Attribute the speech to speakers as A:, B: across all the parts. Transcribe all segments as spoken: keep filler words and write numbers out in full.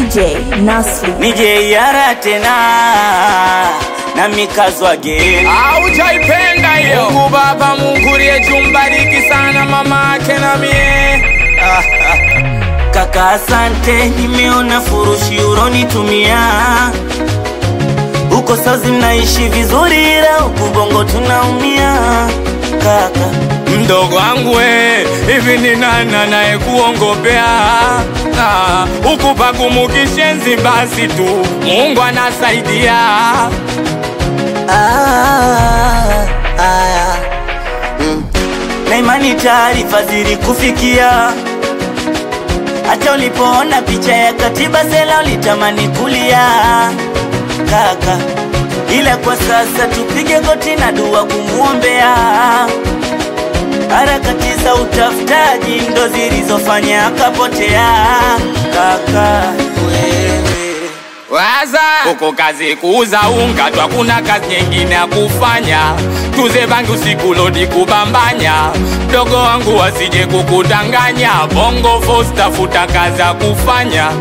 A: D J Nasri
B: Nije yara tena na mikazo again.
C: Haujaipenda hiyo. Mungu Baba, Mungu aliyejumbariki sana mama yake na mie.
B: Kaka asante, nimeona furushi uronitumia. Uko sazi mnaishi vizuri ila huku Bongo tunaumia. Kaka
C: mdogo wangu we, hivi ni nani anayekuongopea? Ah, huku pagumu kishenzi basi tu Mungu anasaidia.
B: Ah, ah, mm. Na imani taarifa zilikufikia. Hata ulipoona picha ya Katiba Sela ulitamani kulia. Kaka, ila kwa sasa tupige goti na dua kumuombea. Harakati za utafutaji ndo zilizofanya akapotea. Kaka wewe
C: waza uko kazi kuuza unga tu, hakuna kazi nyingine ya kufanya. Tuze bangi usiku lodi kubambanya. Dogo wangu wasije kukudanganya. Bongo Force tafuta kazi ya kufanya.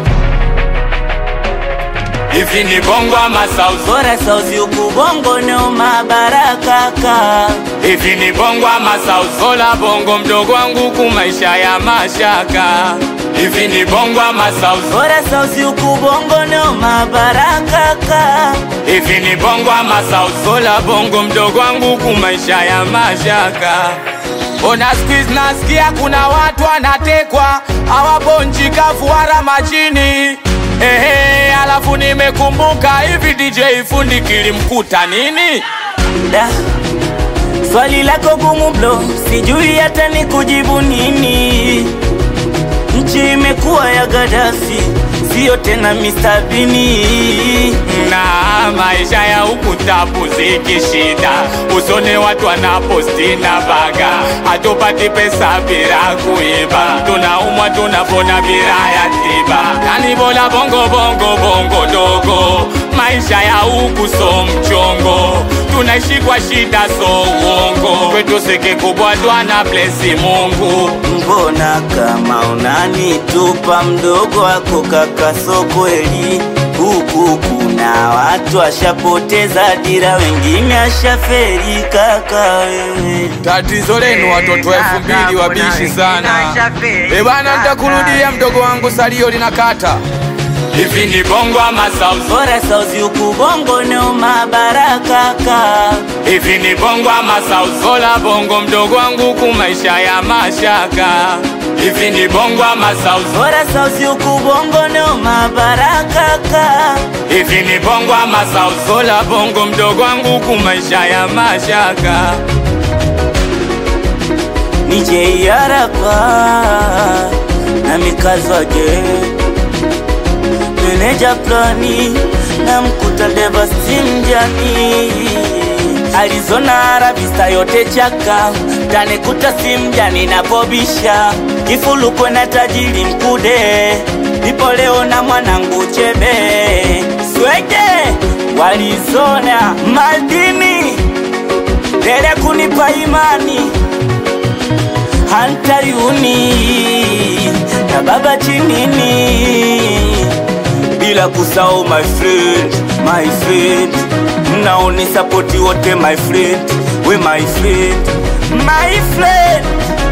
C: Hivi ni Bongo ama South?
B: bora sauzi huku Bongo no mabaraka kaka.
C: Hivi ni Bongo ama South? Sola Bongo mdogo wangu kumaisha ya mashaka. Hivi ni Bongo ama South?
B: bora sauzi huku Bongo no mabaraka kaka.
C: Hivi ni Bongo ama South? Sola Bongo mdogo wangu kumaisha ya mashaka. Ona squeeze nasikia kuna watu wanatekwa, hawabonji kafuara majini. Ehe, alafu nimekumbuka hivi D J fundi kilimkuta nini?
B: Da, swali lako gumu bro, sijui hata ni kujibu nini. Nchi imekuwa ya Gaddafi, sio tena mister Bini.
C: Na maisha ya huku tabu zikishida, usone watu wanaposti na baga. Hatupati pesa bila kuiba, tunaumwa tunapona bila ya tiba. Yani bola bongo bongo bongo dogo, maisha ya huku so mchongo. Tunaishi kwa shida so uongo, kwetu seke kubwa twana blessi Mungu.
B: Mbona kama unanitupa mdogo wako kaka, so kweli huku kuna watu ashapoteza dira, wengine ashaferi kaka wewe.
C: Tatizo lenu watoto elfu mbili wabishi sana. Ebana nitakurudia mdogo wangu salio linakata. Hivi ni Bongo ama South?
B: bora sauzi huku Bongo no mabaraka kaka.
C: Hivi ni Bongo ama South? Sola Bongo mdogo wangu kumaisha ya mashaka. Hivi ni Bongo ama South?
B: bora sauzi huku Bongo no mabaraka kaka.
C: Hivi ni Bongo ama South? Sola Bongo mdogo wangu kumaisha ya mashaka.
B: Nije yarapa na mikazo again. Meneja plani na mkuta deva simjani. Arizona Arabista yote chaka, tanekuta simjani na pobisha. Kifulu kwena tajiri mkude, nipo leo na mwanangu Chebe. Swege walizona madini, dele kunipa imani. Hanta yuni na baba chinini, bila kusahau my friend, my friend. Mnaoni support wote my friend, we my friend, my friend.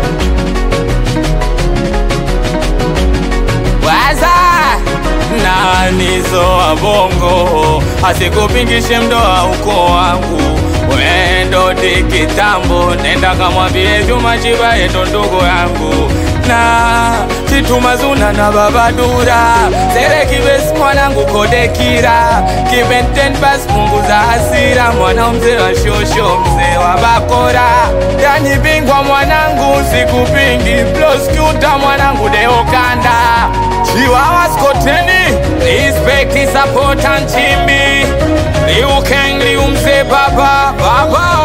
C: Waza nani zoa Bongo, asikupingishe mdoa uko wangu. Wendo di kitambo, nenda kamwambie Juma Chiba yeto ndugu yangu. Na Chitu Mazuna na Baba Dura, Sere Kibesi mwanangu Kodekira. Kibenten bas punguza hasira, mwana mzee wa shosho mzee wa bakora. Yani bingwa mwanangu sikupingi, prosecutor mwanangu Deo Kanda. Chiwawa skoteni, respect support and chimbi. Liu Kang Liu mzee baba baba.